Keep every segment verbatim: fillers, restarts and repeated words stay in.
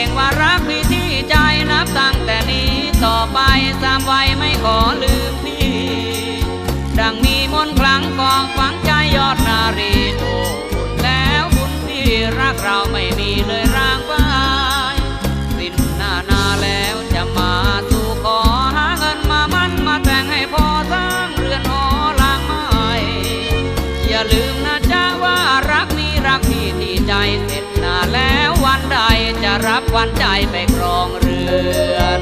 ว่ารักพี่ที่ใจนับตั้งแต่นี้ต่อไปสามวัยไม่ขอลืมพี่ดังมีมนต์คลังกองฝังใจยอดนารีโอ้บุญแล้วบุญที่รักเราไม่มีเลยร่างไปสิ้นหน้านาแล้วจะมาสู่ขอหาเงินมามั่นมาแต่งให้พอสร้างเรือนหอหลังใหม่อย่าลืมนะจ๊ะว่ารักนี้รักพี่ที่ใจเสร็จหน้าแล้ววันใดจะรับวันใจไปครองเรือน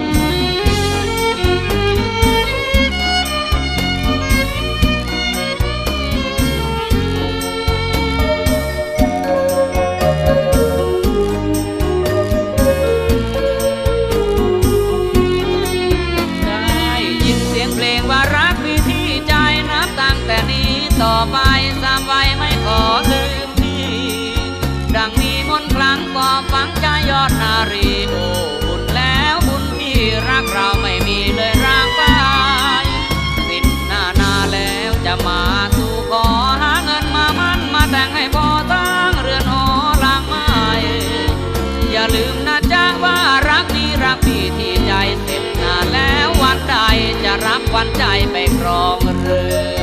ต่อไปสามวัยไม่ขอลืมพี่ดังมีมนต์คลังก่อฝังใจยอดนารีโอ้บุญแล้วบุญที่รักเราไม่มีเลยร่างกายสิ้นหน้านาแล้วจะมาสู่ขอหาเงินมามั่นมาแต่งให้พอตั้งเรือนหอหลังใหม่อย่าลืมนะจ๊ะว่ารักนี้รักพี่ที่ใจเสร็จหน้าแล้ววันใดจะรับวันใจไปครองเรือน